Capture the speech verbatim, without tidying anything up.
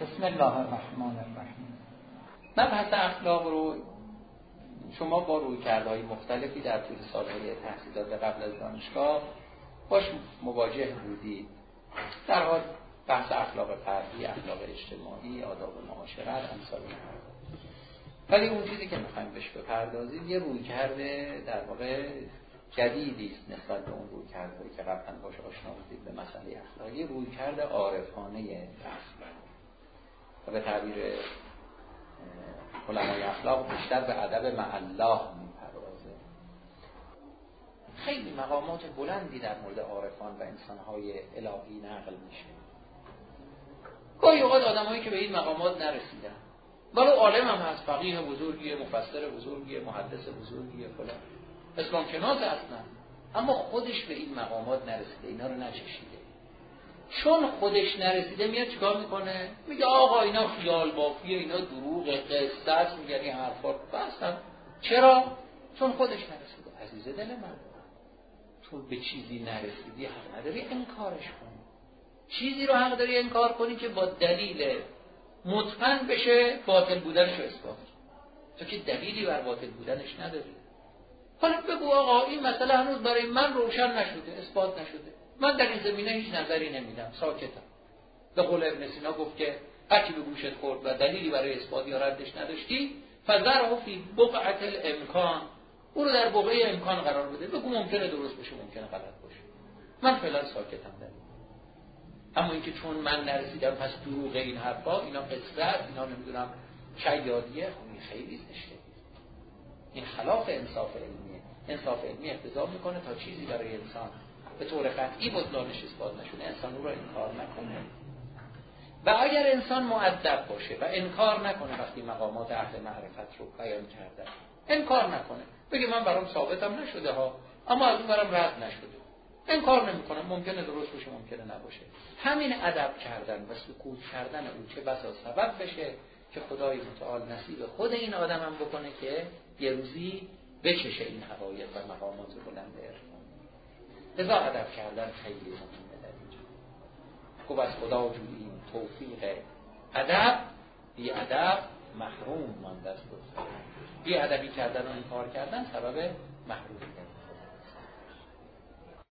بسم الله الرحمن الرحیم. مبحث اخلاق رو شما با رویکردهای مختلفی در طول سالهای تحصیلات قبل از دانشگاه باش مواجه بودید. در حال بحث اخلاق فردی، اخلاق اجتماعی، آداب معاشرت، امثال اینها. ولی اون چیزی که میخوایم بهش بپردازیم یه رویکرد در واقع جدیدی است نسبت به اون رویکردهایی که قبلا باش آشنا بودید به مسئله اخلاقی، رویکرد عارفانه اخلاق و به تعبیر علمای اخلاق بیشتر به ادب مع الله میپردازه. خیلی مقامات بلندی در مورد عارفان و انسانهای الهی نقل میشه. گاهی اوقات آدمایی که به این مقامات نرسیدن، ولو عالم هم هست، فقیه بزرگیه، مفسر بزرگیه، محدث بزرگیه، فلان اسلام شناس اصلا، اما خودش به این مقامات نرسیده، اینا رو نچشیده. چون خودش نرسیده میاد چیکار میکنه؟ میگه آقا اینا خیال بافیه، اینا دروغ، قصه است، میگه این حرفا بسن. چرا؟ چون خودش نرسیده. عزیز دل من، تو به چیزی نرسیدی حق نداری انکارش کنی. چیزی رو حق داری انکار کنی که با دلیل متقن بشه باطل بودنش رو اثبات. تو که دلیلی بر باطل بودنش نداری. حالا بگو آقا این مسئله هنوز برای من روشن نشده، اثبات نشده، من در این زمینه هیچ نظری نمیدم، ساکتم. به قول ابن سینا گفت که هرچی به گوشت خورد و دلیلی برای اثبات یا ردش نداشتی فذره فی بقعة الامکان، او رو در بقعه امکان قرار بده. بگو ممکنه درست باشه، ممکنه غلط باشه، من فعلا ساکتم در این. اما اینکه چون من نرسیدم پس دروغ این حرفا، اینا قصه، اینا نمیدونم شیادیه، این خیلی زشته. این خلاف انصاف علمیه. انصاف علمی اقتضا میکنه تا چیزی برای انسان به طور قطعی بطلانش اثبات نشده انسان او را انکار نکنه. و اگر انسان مؤدب باشه و انکار نکنه وقتی مقامات اهل معرفت رو بیان کردن، انکار نکنه، بگه من برام ثابتم نشده ها، اما از اون برام رد نشده، انکار نمیکنه، ممکنه درست باشه ممکنه نباشه. همین ادب کردن و سکوت کردن اون چه بسا سبب بشه که خدای متعال نصیب خود این آدم هم بکنه که یه روزی بچشه این حقایق و مقامات بلند عرفان. لذا ادب کردن خیلی مهمه در اینجا. خوب از خدا جوییم توفیق ادب، بی ادب محروم مانده است. بی ادبی کردن و انکار کردن سبب محرومیت.